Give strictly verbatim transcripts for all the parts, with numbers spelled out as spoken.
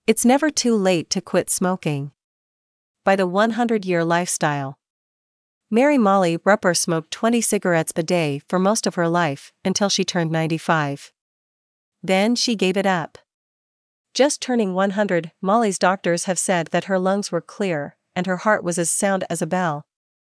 It's never too late to quit smoking. By the one hundred year Lifestyle. Mary Molly Rupper smoked twenty cigarettes a day for most of her life, until she turned ninety-five. Then she gave it up. Just turning one hundred, Molly's doctors have said that her lungs were clear, and her heart was as sound as a bell.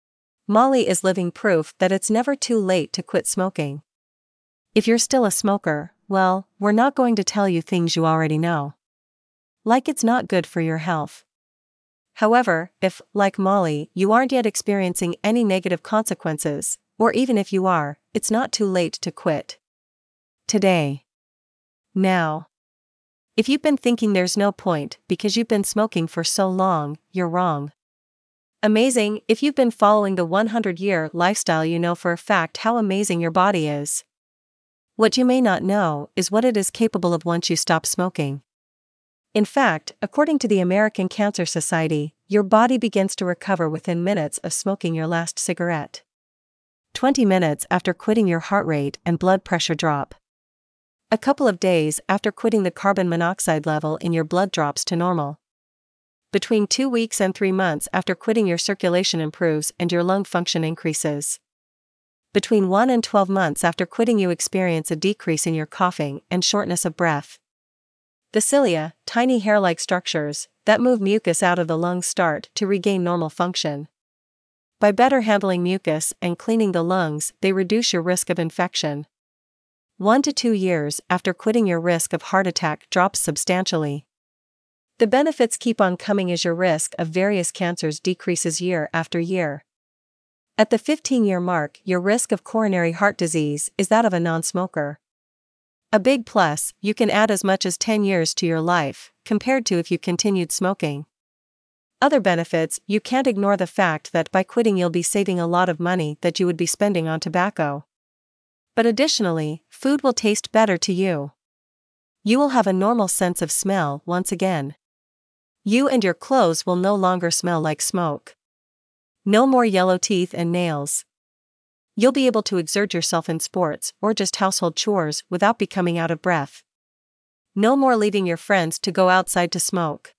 Molly is living proof that it's never too late to quit smoking. If you're still a smoker, well, we're not going to tell you things you already know. Like it's not good for your health. However, if, like Molly, you aren't yet experiencing any negative consequences, or even if you are, it's not too late to quit. Today. Now. If you've been thinking there's no point because you've been smoking for so long, you're wrong. Amazing, if you've been following the one hundred year lifestyle, you know for a fact how amazing your body is. What you may not know is what it is capable of once you stop smoking. In fact, according to the American Cancer Society, your body begins to recover within minutes of smoking your last cigarette. twenty minutes after quitting, your heart rate and blood pressure drop. A couple of days after quitting, the carbon monoxide level in your blood drops to normal. Between two weeks and three months after quitting, your circulation improves and your lung function increases. Between one and twelve months after quitting, you experience a decrease in your coughing and shortness of breath. The cilia, tiny hair-like structures that move mucus out of the lungs, start to regain normal function. By better handling mucus and cleaning the lungs, they reduce your risk of infection. One to two years after quitting, your risk of heart attack drops substantially. The benefits keep on coming as your risk of various cancers decreases year after year. At the fifteen year mark, your risk of coronary heart disease is that of a non-smoker. A big plus, you can add as much as ten years to your life, compared to if you continued smoking. Other benefits, you can't ignore the fact that by quitting you'll be saving a lot of money that you would be spending on tobacco. But additionally, food will taste better to you. You will have a normal sense of smell once again. You and your clothes will no longer smell like smoke. No more yellow teeth and nails. You'll be able to exert yourself in sports or just household chores without becoming out of breath. No more leaving your friends to go outside to smoke.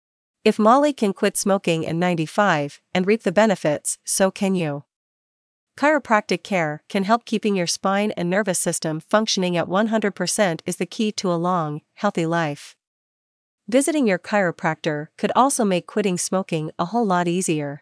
If Molly can quit smoking at ninety-five and reap the benefits, so can you. Chiropractic care can help keeping your spine and nervous system functioning at one hundred percent is the key to a long, healthy life. Visiting your chiropractor could also make quitting smoking a whole lot easier.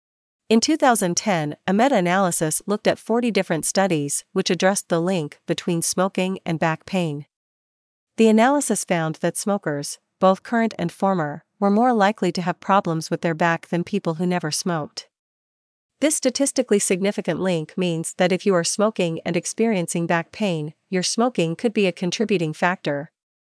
In two thousand ten, a meta-analysis looked at forty different studies which addressed the link between smoking and back pain. The analysis found that smokers, both current and former, were more likely to have problems with their back than people who never smoked. This statistically significant link means that if you are smoking and experiencing back pain, your smoking could be a contributing factor.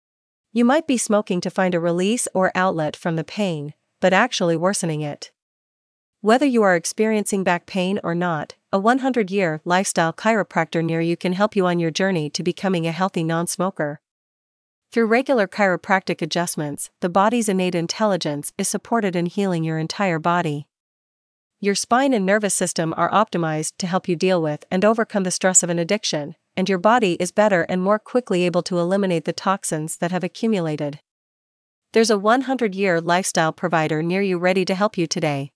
You might be smoking to find a release or outlet from the pain, but actually worsening it. Whether you are experiencing back pain or not, a one hundred year lifestyle chiropractor near you can help you on your journey to becoming a healthy non-smoker. Through regular chiropractic adjustments, the body's innate intelligence is supported in healing your entire body. Your spine and nervous system are optimized to help you deal with and overcome the stress of an addiction, and your body is better and more quickly able to eliminate the toxins that have accumulated. There's a one hundred year lifestyle provider near you ready to help you today.